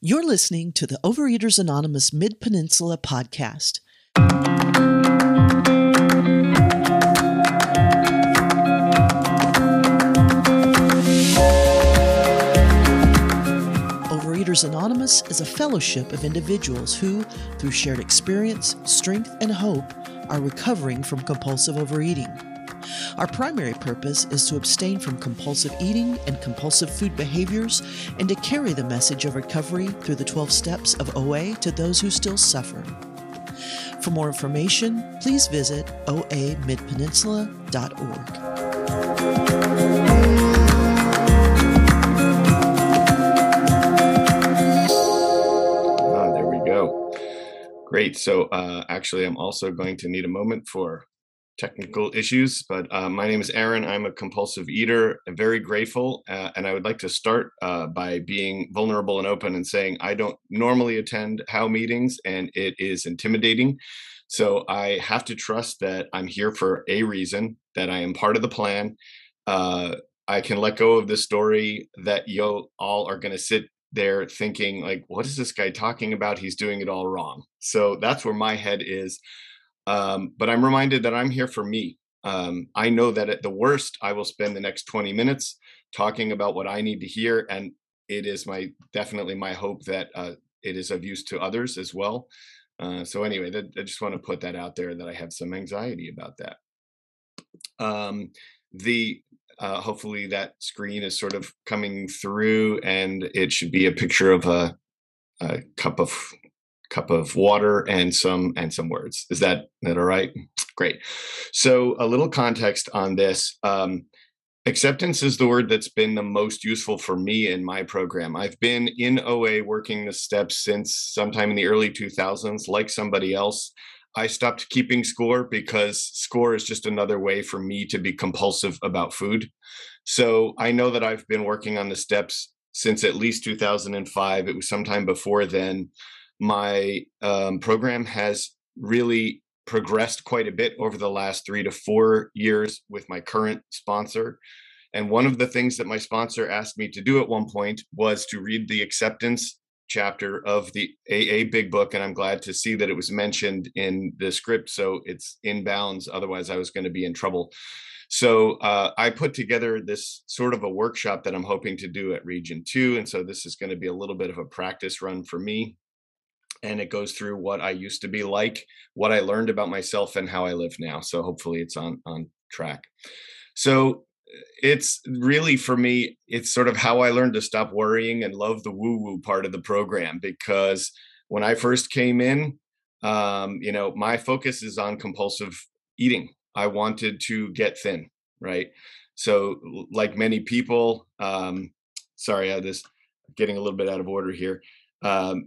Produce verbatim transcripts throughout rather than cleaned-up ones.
You're listening to the Overeaters Anonymous Mid-Peninsula podcast. Overeaters Anonymous is a fellowship of individuals who, through shared experience, strength, and hope, are recovering from compulsive overeating. Our primary purpose is to abstain from compulsive eating and compulsive food behaviors and to carry the message of recovery through the twelve steps of O A to those who still suffer. For more information, please visit o a mid peninsula dot org. Ah, there we go. Great. So uh, actually, I'm also going to need a moment for technical issues, but uh, my name is Aaron. I'm a compulsive eater. I'm very grateful, uh, and I would like to start uh, by being vulnerable and open and saying I don't normally attend H O W meetings, and it is intimidating. So I have to trust that I'm here for a reason, that I am part of the plan. Uh, I can let go of the story that you all are going to sit there thinking, like, what is this guy talking about? He's doing it all wrong. So that's where my head is. Um, but I'm reminded that I'm here for me. Um, I know that at the worst, I will spend the next twenty minutes talking about what I need to hear. And it is my definitely my hope that uh, it is of use to others as well. Uh, so anyway, that, I just want to put that out there that I have some anxiety about that. Um, the uh, hopefully that screen is sort of coming through, and it should be a picture of a, a cup of cup of water and some and some words. Is that that all right? Great. So a little context on this. Um, acceptance is the word that's been the most useful for me in my program. I've been in O A working the steps since sometime in the early two thousands. Like somebody else, I stopped keeping score because score is just another way for me to be compulsive about food. So I know that I've been working on the steps since at least two thousand five. It was sometime before then. My um, program has really progressed quite a bit over the last three to four years with my current sponsor. And one of the things that my sponsor asked me to do at one point was to read the acceptance chapter of the A A Big Book. And I'm glad to see that it was mentioned in the script. So it's in bounds. Otherwise, I was going to be in trouble. So uh, I put together this sort of a workshop that I'm hoping to do at Region two. And so this is going to be a little bit of a practice run for me. And it goes through what I used to be like, what I learned about myself, and how I live now. So hopefully it's on, on track. So it's really, for me, it's sort of how I learned to stop worrying and love the woo-woo part of the program. Because when I first came in, um, you know, my focus is on compulsive eating. I wanted to get thin, right? So like many people, um, sorry, I this getting a little bit out of order here. Um,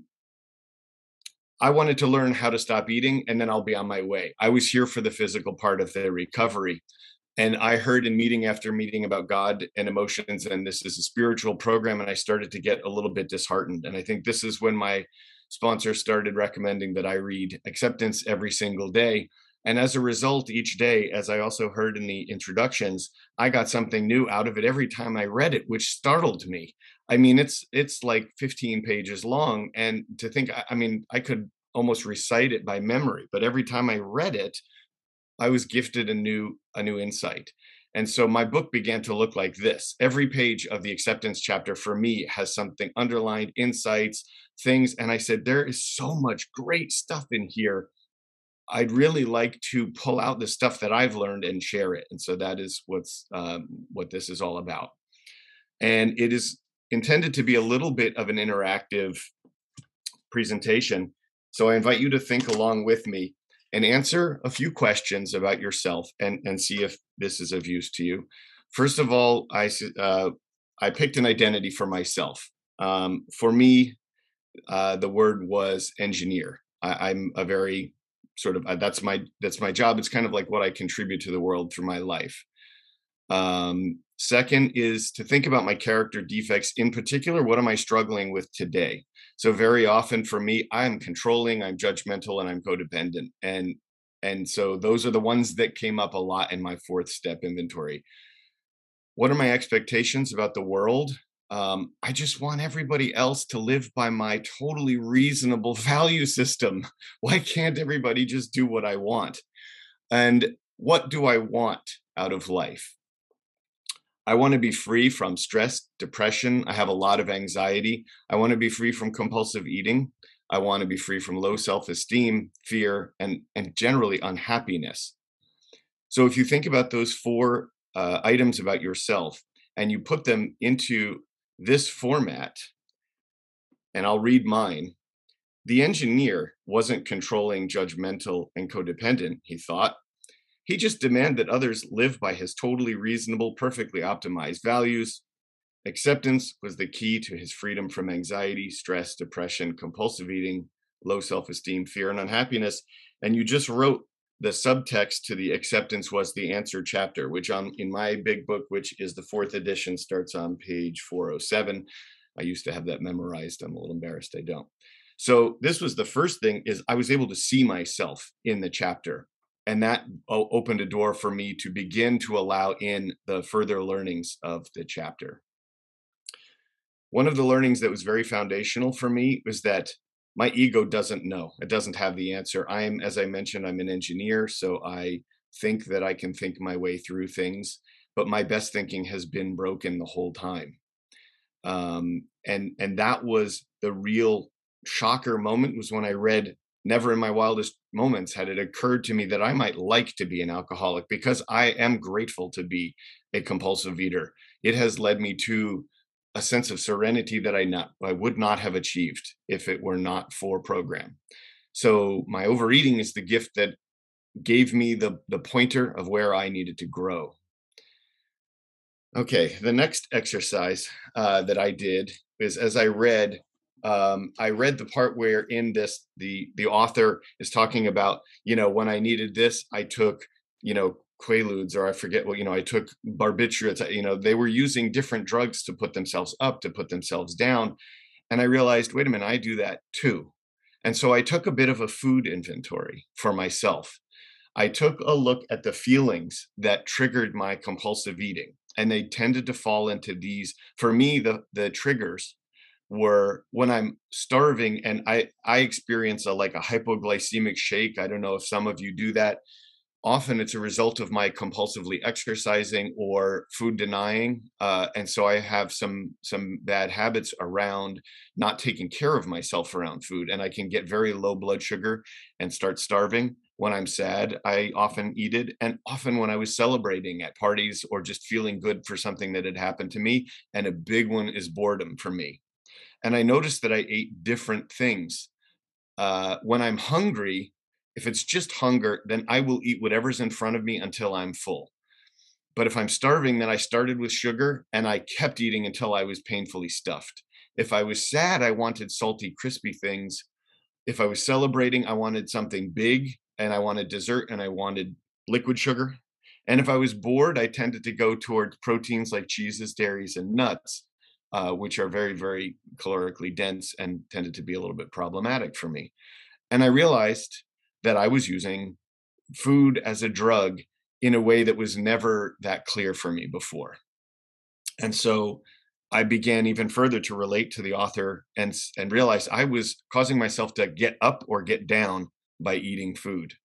I wanted to learn how to stop eating, and then I'll be on my way. I was here for the physical part of the recovery. And I heard in meeting after meeting about God and emotions, and this is a spiritual program, and I started to get a little bit disheartened. And I think this is when my sponsor started recommending that I read Acceptance every single day. And as a result, each day, as I also heard in the introductions, I got something new out of it every time I read it, which startled me. I mean, it's it's like fifteen pages long. And to think, I, I mean, I could almost recite it by memory, but every time I read it, I was gifted a new a new insight. And so my book began to look like this. Every page of the acceptance chapter for me has something underlined, insights, things. And I said, there is so much great stuff in here. I'd really like to pull out the stuff that I've learned and share it. And so that is what's um, what this is all about. And it is intended to be a little bit of an interactive presentation. So I invite you to think along with me and answer a few questions about yourself and, and see if this is of use to you. First of all, I, uh, I picked an identity for myself. Um, for me, uh, the word was engineer. I, I'm a very sort of, uh, that's my, that's my job. It's kind of like what I contribute to the world through my life. Um, second is to think about my character defects. In particular, what am I struggling with today? So very often for me, I'm controlling, I'm judgmental, and I'm codependent. And, and so those are the ones that came up a lot in my fourth step inventory. What are my expectations about the world? Um, I just want everybody else to live by my totally reasonable value system. Why can't everybody just do what I want? And what do I want out of life? I want to be free from stress, depression. I have a lot of anxiety. I want to be free from compulsive eating. I want to be free from low self-esteem, fear, and, and generally unhappiness. So if you think about those four uh, items about yourself and you put them into this format, and I'll read mine. The engineer wasn't controlling, judgmental, and codependent, he thought. He just demanded that others live by his totally reasonable, perfectly optimized values. Acceptance was the key to his freedom from anxiety, stress, depression, compulsive eating, low self esteem, fear, and unhappiness. And you just wrote the subtext to the acceptance was the answer chapter, which on in my big book, which is the fourth edition, starts on page four oh seven. I used to have that memorized. I'm a little embarrassed I don't. So this was the first thing is I was able to see myself in the chapter. And that o- opened a door for me to begin to allow in the further learnings of the chapter. One of the learnings that was very foundational for me was that my ego doesn't know. It doesn't have the answer. I am, as I mentioned, I'm an engineer, so I think that I can think my way through things, but my best thinking has been broken the whole time. Um, and and that was the real shocker moment was when I read never in my wildest moments had it occurred to me that I might like to be an alcoholic because I am grateful to be a compulsive eater. It has led me to a sense of serenity that I not I would not have achieved if it were not for program. So my overeating is the gift that gave me the the pointer of where I needed to grow. Okay, the next exercise uh, that I did is as I read, um, I read the part where in this the the author is talking about, you know, when I needed this, I took, you know, Quaaludes or I forget what, you know, I took barbiturates. You know, they were using different drugs to put themselves up, to put themselves down, and I realized, wait a minute, I do that too. And so I took a bit of a food inventory for myself. I took a look at the feelings that triggered my compulsive eating, and they tended to fall into these. For me, the the triggers were when I'm starving and I I experience a like a hypoglycemic shake. I don't know if some of you do that. Often it's a result of my compulsively exercising or food denying, uh, and so I have some some bad habits around not taking care of myself around food, and I can get very low blood sugar and start starving. When I'm sad, I often eat it, and often when I was celebrating at parties or just feeling good for something that had happened to me, and a big one is boredom for me. And I noticed that I ate different things uh, when I'm hungry, if it's just hunger, then I will eat whatever's in front of me until I'm full. But if I'm starving, then I started with sugar and I kept eating until I was painfully stuffed. If I was sad, I wanted salty, crispy things. If I was celebrating, I wanted something big and I wanted dessert and I wanted liquid sugar. And if I was bored, I tended to go towards proteins like cheeses, dairies, and nuts, uh, which are very, very calorically dense and tended to be a little bit problematic for me. And I realized that I was using food as a drug in a way that was never that clear for me before. And so I began even further to relate to the author and s- and realized I was causing myself to get up or get down by eating food.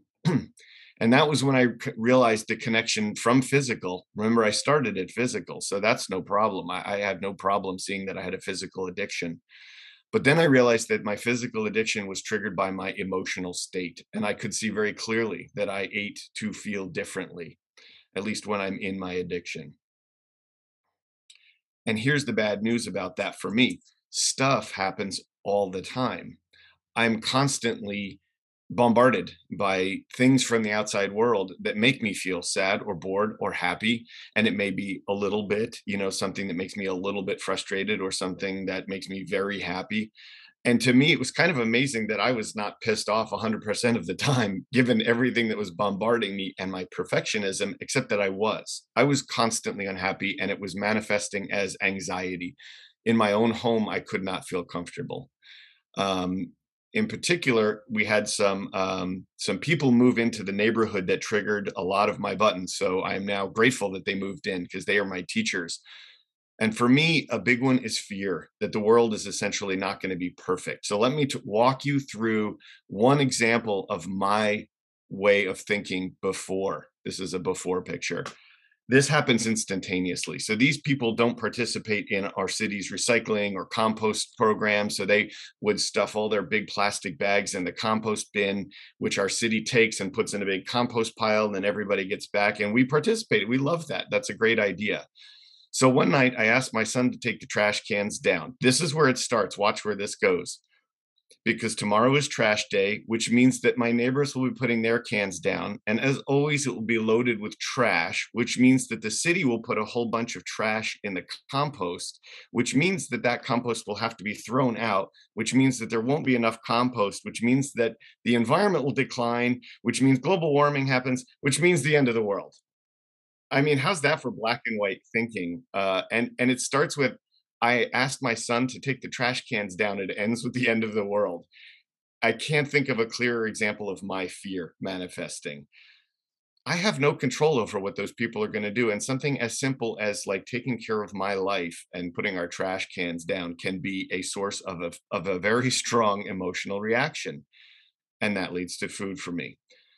And that was when I c- realized the connection from physical. Remember, I started at physical, so that's no problem. I, I had no problem seeing that I had a physical addiction. But then I realized that my physical addiction was triggered by my emotional state. And I could see very clearly that I ate to feel differently, at least when I'm in my addiction. And here's the bad news about that for me stuff happens all the time. I'm constantly bombarded by things from the outside world that make me feel sad or bored or happy. And it may be a little bit, you know, something that makes me a little bit frustrated or something that makes me very happy. And to me, it was kind of amazing that I was not pissed off one hundred percent of the time, given everything that was bombarding me and my perfectionism, except that I was. I was constantly unhappy and it was manifesting as anxiety. In my own home, I could not feel comfortable. Um, in particular, we had some um, some people move into the neighborhood that triggered a lot of my buttons. So I am now grateful that they moved in because they are my teachers. And for me, a big one is fear that the world is essentially not going to be perfect. So let me t- walk you through one example of my way of thinking before. This is a before picture. This happens instantaneously. So these people don't participate in our city's recycling or compost program. So they would stuff all their big plastic bags in the compost bin, which our city takes and puts in a big compost pile, and then everybody gets back. And we participated. We love that. That's a great idea. So one night I asked my son to take the trash cans down. This is where it starts. Watch where this goes. Because tomorrow is trash day, which means that my neighbors will be putting their cans down. And as always, it will be loaded with trash, which means that the city will put a whole bunch of trash in the compost, which means that that compost will have to be thrown out, which means that there won't be enough compost, which means that the environment will decline, which means global warming happens, which means the end of the world. I mean, how's that for black and white thinking? Uh, and and it starts with, I asked my son to take the trash cans down. It ends with the end of the world. I can't think of a clearer example of my fear manifesting. I have no control over what those people are going to do. And something as simple as like taking care of my life and putting our trash cans down can be a source of a, of a very strong emotional reaction. And that leads to food for me.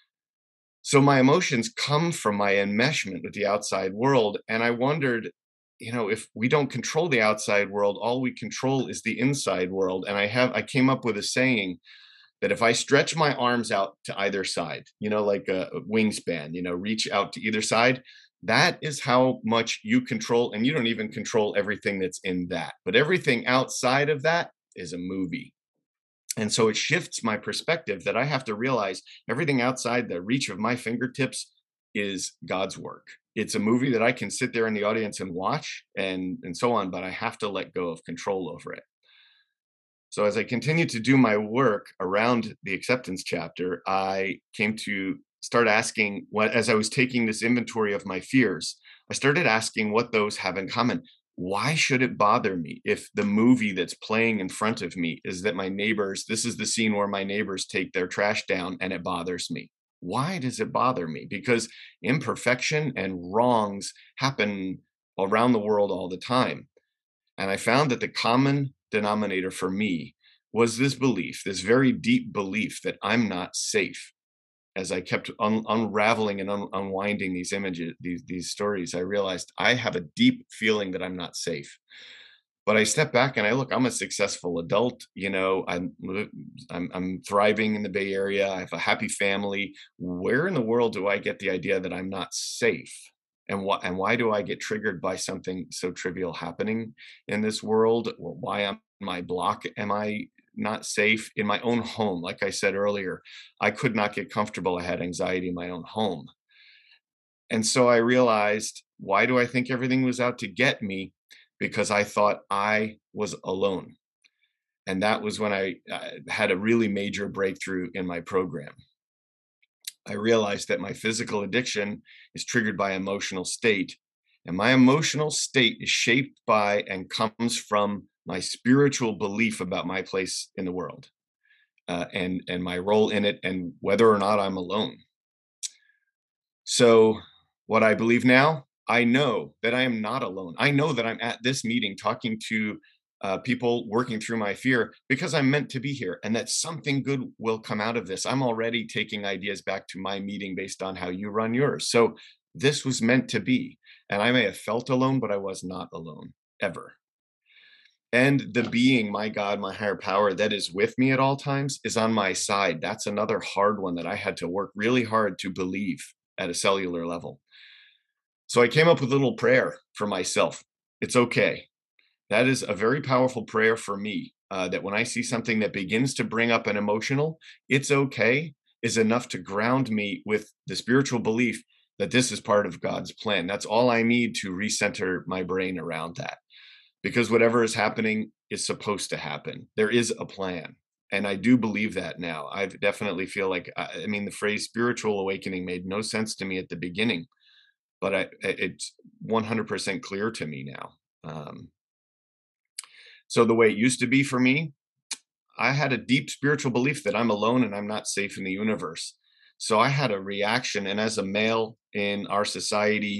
So my emotions come from my enmeshment with the outside world. And I wondered, you know, if we don't control the outside world, all we control is the inside world. And I have, I came up with a saying that if I stretch my arms out to either side, you know, like a, a wingspan, you know, reach out to either side, that is how much you control. And you don't even control everything that's in that, but everything outside of that is a movie. And so it shifts my perspective that I have to realize everything outside the reach of my fingertips is God's work. It's a movie that I can sit there in the audience and watch and, and so on, but I have to let go of control over it. So as I continued to do my work around the acceptance chapter, I came to start asking what, as I was taking this inventory of my fears, I started asking what those have in common. Why should it bother me if the movie that's playing in front of me is that my neighbors, this is the scene where my neighbors take their trash down and it bothers me? Why does it bother me? Because imperfection and wrongs happen around the world all the time. And I found that the common denominator for me was this belief, this very deep belief that I'm not safe. As I kept un- unraveling and un- unwinding these images, these these stories, I realized I have a deep feeling that I'm not safe. But I step back and I look, I'm a successful adult, you know, I'm I'm I'm thriving in the Bay Area. I have a happy family. Where in the world do I get the idea that I'm not safe? And why and why do I get triggered by something so trivial happening in this world? Or why am my block am I not safe in my own home? Like I said earlier, I could not get comfortable. I had anxiety in my own home. And so I realized, why do I think everything was out to get me? Because I thought I was alone. And that was when I uh, had a really major breakthrough in my program. I realized that my physical addiction is triggered by emotional state. And my emotional state is shaped by and comes from my spiritual belief about my place in the world, uh, and, and my role in it, and whether or not I'm alone. So, what I believe now, I know that I am not alone. I know that I'm at this meeting talking to uh, people working through my fear because I'm meant to be here and that something good will come out of this. I'm already taking ideas back to my meeting based on how you run yours. So, this was meant to be. And I may have felt alone, but I was not alone ever. And the being, my God, my higher power that is with me at all times is on my side. That's another hard one that I had to work really hard to believe at a cellular level. So I came up with a little prayer for myself. It's okay. That is a very powerful prayer for me. Uh, that when I see something that begins to bring up an emotional, it's okay, is enough to ground me with the spiritual belief that this is part of God's plan. That's all I need to recenter my brain around that. Because whatever is happening is supposed to happen. There is a plan. And I do believe that now. I definitely feel like, I mean, the phrase spiritual awakening made no sense to me at the beginning, but I, it's one hundred percent clear to me now. Um, so the way it used to be for me, I had a deep spiritual belief that I'm alone and I'm not safe in the universe. So I had a reaction. And as a male in our society,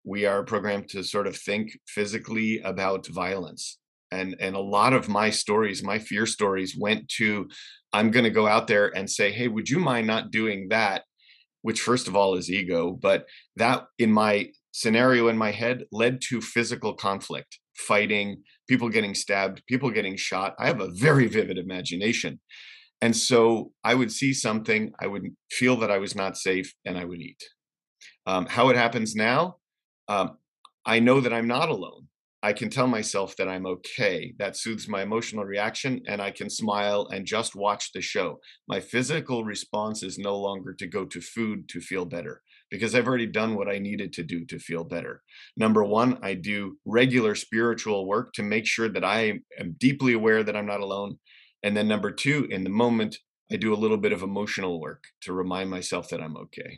we are programmed to sort of think physically about violence. And, and a lot of my stories, my fear stories went to, I'm going to go out there and say, hey, would you mind not doing that? Which first of all is ego, but that in my scenario in my head led to physical conflict, fighting, people getting stabbed, people getting shot. I have a very vivid imagination. And so I would see something, I would feel that I was not safe, and I would eat. Um, how it happens now, um, I know that I'm not alone. I can tell myself that I'm okay. That soothes my emotional reaction, and I can smile and just watch the show. My physical response is no longer to go to food to feel better, because I've already done what I needed to do to feel better. Number one, I do regular spiritual work to make sure that I am deeply aware that I'm not alone. And then number two, in the moment, I do a little bit of emotional work to remind myself that I'm okay.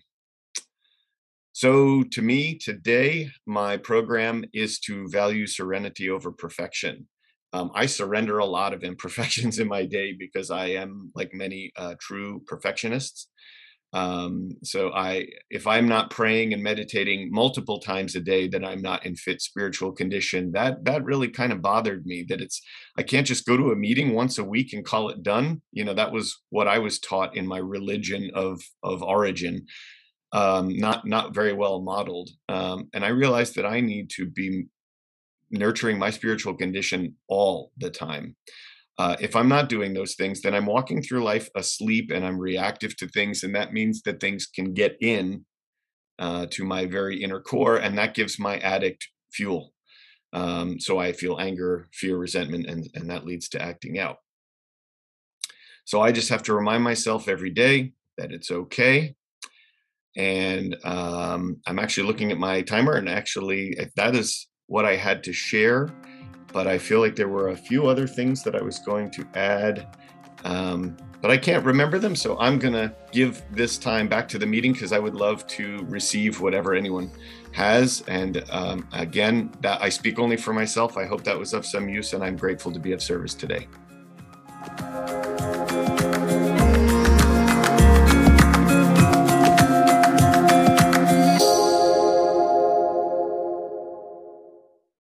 So to me, today, my program is to value serenity over perfection. Um, I surrender a lot of imperfections in my day because I am, like many uh, true perfectionists. Um, so I, if I'm not praying and meditating multiple times a day, then I'm not in fit spiritual condition. That that really kind of bothered me. That it's I can't just go to a meeting once a week and call it done. You know, that was what I was taught in my religion of of origin. Um, not not very well modeled. Um, and I realized that I need to be nurturing my spiritual condition all the time. Uh, if I'm not doing those things, then I'm walking through life asleep and I'm reactive to things, and that means that things can get in uh, to my very inner core, and that gives my addict fuel. Um, so I feel anger, fear, resentment, and and that leads to acting out. So I just have to remind myself every day that it's okay. And um, I'm actually looking at my timer, and actually, if that is what I had to share. But I feel like there were a few other things that I was going to add, um, but I can't remember them. So I'm going to give this time back to the meeting because I would love to receive whatever anyone has. And um, again, that I speak only for myself. I hope that was of some use, and I'm grateful to be of service today.